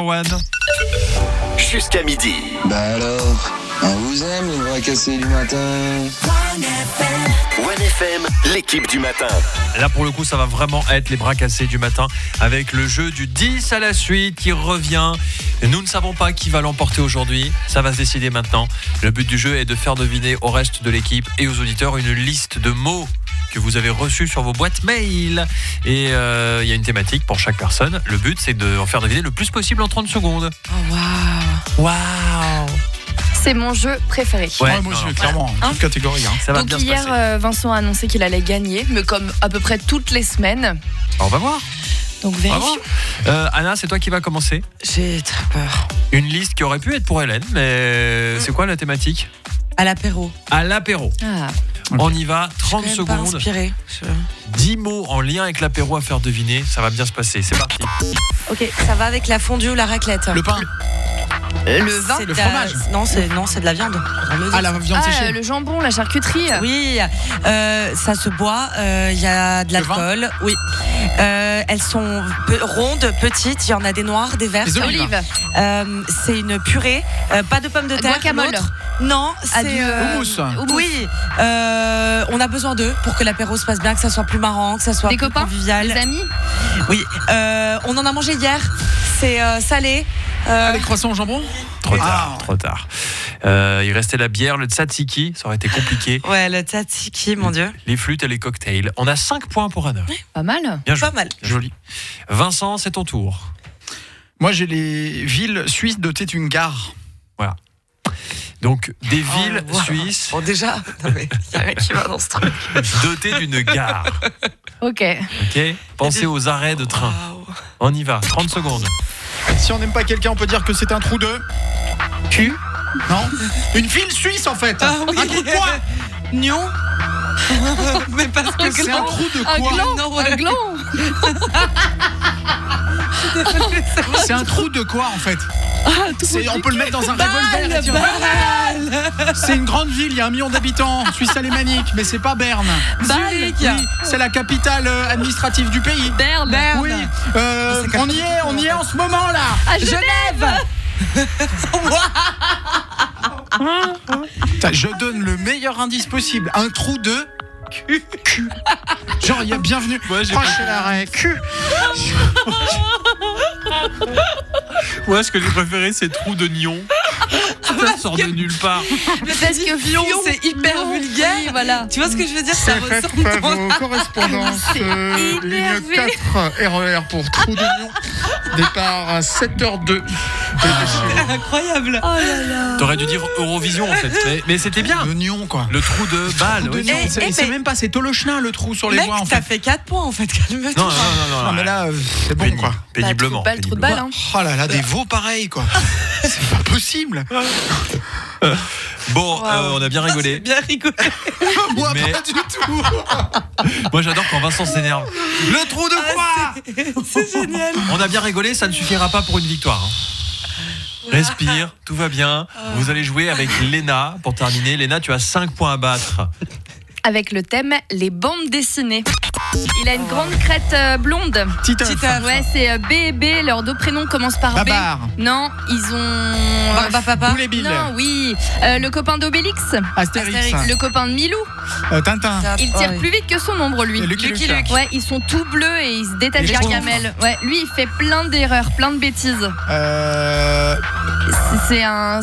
Erwan. Jusqu'à midi. Bah alors, on vous aime les bras cassés du matin. 1FM, l'équipe du matin. Là pour le coup ça va vraiment être les bras cassés du matin avec le jeu du 10 à la suite qui revient. Nous ne savons pas qui va l'emporter aujourd'hui, ça va se décider maintenant. Le but du jeu est de faire deviner au reste de l'équipe et aux auditeurs une liste de mots que vous avez reçus sur vos boîtes mail. Et il y a une thématique pour chaque personne. Le but c'est de en faire deviner le plus possible en 30 secondes. Oh waouh. Waouh. C'est mon jeu préféré. Ouais, moi je clairement, toute catégorie. Ça va Donc bien se hier, passer. Vincent a annoncé qu'il allait gagner, mais comme à peu près toutes les semaines. On va voir. Donc On va vérifions. voir. Anna, c'est toi qui vas commencer. J'ai très peur. Une liste qui aurait pu être pour Hélène, mais c'est quoi la thématique ? À l'apéro. À l'apéro. Ah. On y va, 30 Je suis quand même pas secondes. inspirée. 10 mots en lien avec l'apéro à faire deviner. Ça va bien se passer. C'est parti. Ok, ça va avec la fondue ou la raclette. Le pain, Le vin. C'est le de la- fromage. Non, c'est de la viande. la viande séchée. Le jambon, la charcuterie. Oui, ça se boit. Il y a de Le vin. l'alcool. Oui. Elles sont rondes, petites. Il y en a des noires, des vertes. Les olives. C'est une purée. Pas de pommes de terre. Guacamole. l'autre. Non, Ah, c'est du Houmous. Oui, on a besoin d'eux pour que l'apéro se passe bien, que ça soit plus marrant, que ça soit Des plus copains, convivial. des amis. Oui, on en a mangé hier. C'est salé. Les croissants au jambon. Trop tard. Ah. Trop tard. Il restait la bière, le tzatziki. Ça aurait été compliqué. Ouais, le tzatziki, mon Dieu. Les flûtes et les cocktails. On a 5 points pour Anna. Pas mal. Bien joué. Pas mal. Joli. Vincent, c'est ton tour. Moi j'ai les villes suisses dotées d'une gare. Donc, des villes wow. suisses Bon, déjà, non mais il y a rien qui va dans ce truc. dotées d'une gare. Ok. Ok. Pensez aux arrêts de train. Waouh. On y va. 30 secondes. Si on n'aime pas quelqu'un, on peut dire que c'est un trou de cul. Non. Une ville suisse en fait. Ah oui. Un trou de quoi? Nyon. Mais parce que C'est un trou de Un quoi? gland. Non, ouais. Un gland. C'est un trou de quoi en fait? On peut le mettre dans un revolver. et dire, c'est une grande ville, il y a 1 million d'habitants, Suisse alémanique, mais c'est pas Berne. Zurich. Oui, c'est la capitale administrative du pays. Berne. Oui, on y est en ce moment là. À Genève. Putain, je donne le meilleur indice possible. Un trou de cul. Genre, il y a bienvenue. Moi, j'ai Proche pas- et l'arrêt. Cul. Moi, ce que j'ai préféré, c'est trou de Nyon. Ça sort de nulle part. Parce que Fion, c'est hyper vulgaire. Oui, voilà. Tu vois ce que je veux dire? Ça ressemble Faites dans vos correspondances. Ligne énervé. 4 RER pour Trou de Nyon. Départ à 7h02. incroyable. Oh là là. T'aurais dû dire Eurovision en fait. Mais c'était bien. De Nyon quoi. Le trou de balle. Trou de oui. Nyon. Eh, C'est mais- même pas, c'est Tolochelin le trou sur les Mec, voies en t'as fait. fait 4 points en fait, calme-toi. Non, non, non, non. Non mais là, c'est bon quoi. Péniblement. Pas le trou de balle. Hein. Oh là là, des veaux pareils quoi. C'est pas possible. Bon, on a bien rigolé. C'est bien rigolé. Moi Mais- pas du tout. Moi j'adore quand Vincent s'énerve. Le trou de quoi? C'est génial. On a bien rigolé, ça ne suffira pas pour une victoire. Hein. Respire, tout va bien. Vous allez jouer avec Léna pour terminer. Léna, tu as 5 points à battre. Avec le thème les bandes dessinées. Il a une grande crête blonde. Titeuf. Ouais, c'est B et B. Leurs 2 prénoms commencent par B. Babar. Non, ils ont. Papa. Boulébile. Non, oui. Le copain d'Obélix. Astérix. Le copain de Milou. Tintin. Il tire plus vite que son ombre, lui. Et Lucky Lucky Luke. Luke. Ouais, ils sont tout bleus et ils se détachent Les Gargamel. Ouais, lui, il fait plein d'erreurs, plein de bêtises. C'est un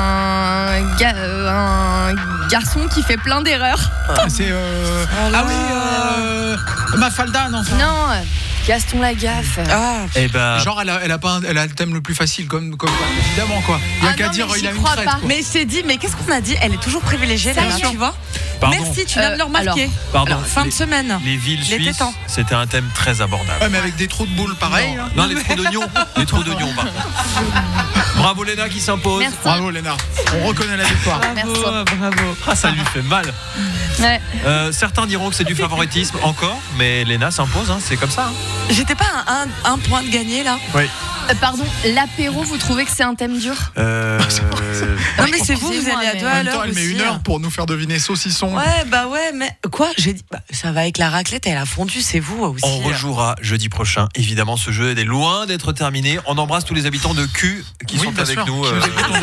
garçon qui fait plein d'erreurs. C'est ah oui, Mafalda non. Non, Gaston Lagaffe. Ah, Eh ben, Genre elle a le thème le plus facile comme évidemment quoi. Il y a Ah qu'à non, dire mais il a j'y une crois crête pas. quoi. mais c'est dit, mais qu'est-ce qu'on a dit? Elle est toujours privilégiée, Ça, là, sûr. tu vois? pardon. Merci, tu viens de le remarquer. Pardon. Alors, fin de semaine. Les villes Il était suisses, temps. c'était un thème très abordable. Ouais, mais avec des trous de boules pareil. là. Non, les trous d'oignons. Les trous d'oignons, par contre. Bravo Léna qui s'impose. Merci. Bravo Léna. On reconnaît la victoire. Merci. Bravo. Ah, ça lui fait mal. Ouais. Certains diront que c'est du favoritisme encore, mais Léna s'impose, hein, c'est comme ça. Hein. J'étais pas à un point de gagner là. Oui. Pardon, l'apéro, vous trouvez que c'est un thème dur? Non mais c'est vous allez à 2 En à même temps, l'heure elle met aussi. 1 heure pour nous faire deviner saucisson. Ouais, mais quoi? J'ai dit, ça va avec la raclette et la fondue, c'est vous aussi. On rejouera jeudi prochain. Évidemment, ce jeu est loin d'être terminé. On embrasse tous les habitants de Q qui sont bien avec sûr. nous. Qui nous écoutent.